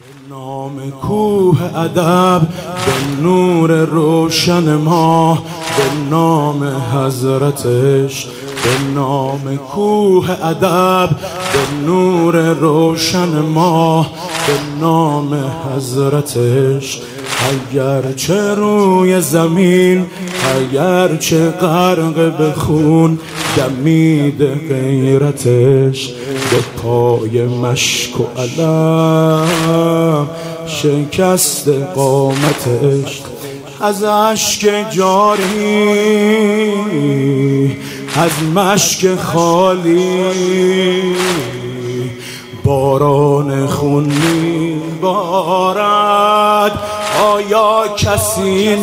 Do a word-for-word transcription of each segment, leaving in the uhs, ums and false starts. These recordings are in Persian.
به نام کوه ادب، به نور روشن ما، به نام حضرتش. به نام کوه ادب، به نور روشن ما، به نام حضرتش. اگرچه روی زمین، اگرچه غرق به خون، دمید غیرتش. به پای مشک و علم شکست قامتش. از اشک جاری، از مشک خالی، باران خون میبارد. آیا کسی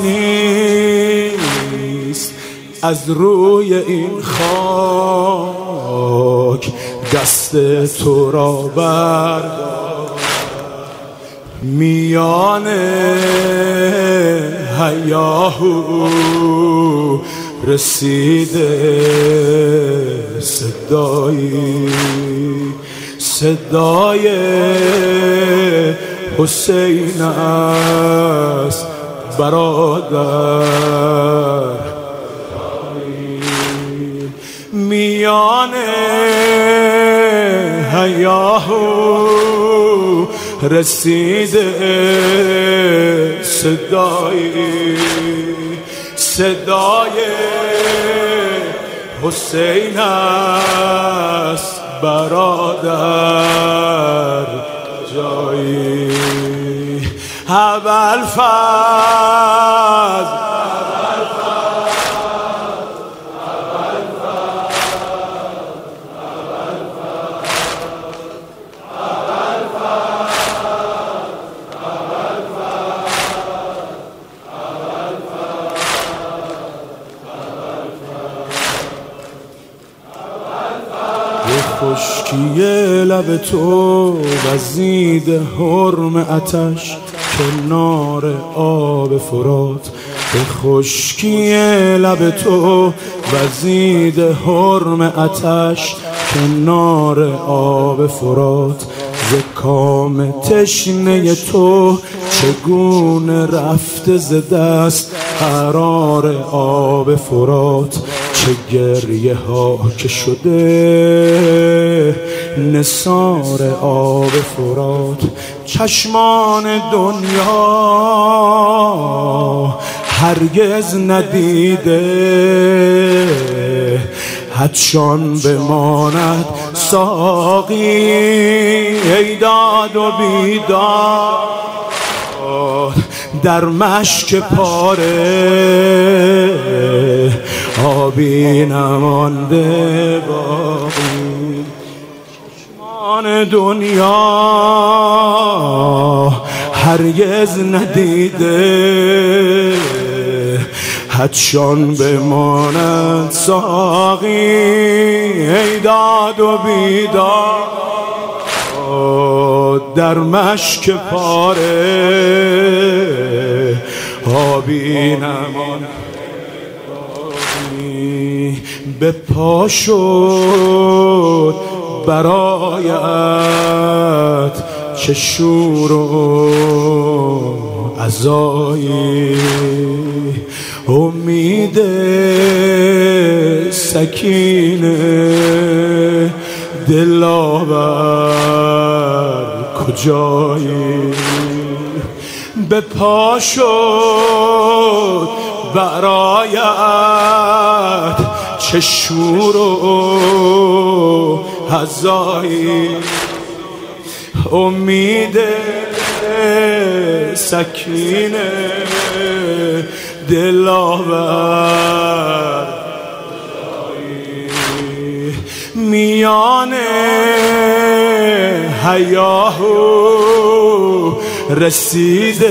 نیست از روی این خاک دست تو را بردارد؟ میان هیاهو رسیده صدایی، صدای حسین است برادر. میان هیاهو رسیده صدایی، صدای حسین است برادر. جایی ابوالفضل، خشکی لب تو وزید حرم آتش کنار آب فرات. به خشکی لب تو وزید حرم آتش کنار آب فرات. ز کام تشنه تو چگونه رفته ز دست قرار آب فرات. چه گریه ها که شده نثار آب فرات. چشمان دنیا هرگز ندیده حدشان بماند ساقی. ای داد و بیداد در مشک پاره، آبی نمانده باقی. چشمان دنیا هرگز ندیده حدشان بماند ساقی. ای داد و بیداد در مشک پاره، آبی نمانده. به پا شد برایت چه شور و عزایی. امید سکینه دلاور کجایی؟ به پا شد برایت چه شور و عزایی. امید سکینه دلاور میان هیاهو رسیده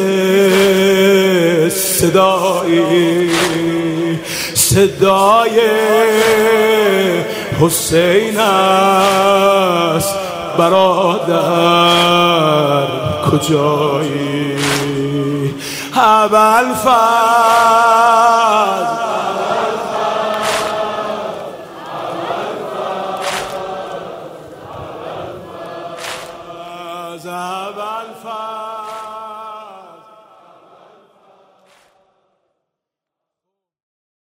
صدایی، صدای حسین است برادر. کجایی ابوالفضل؟ از ابوالفضل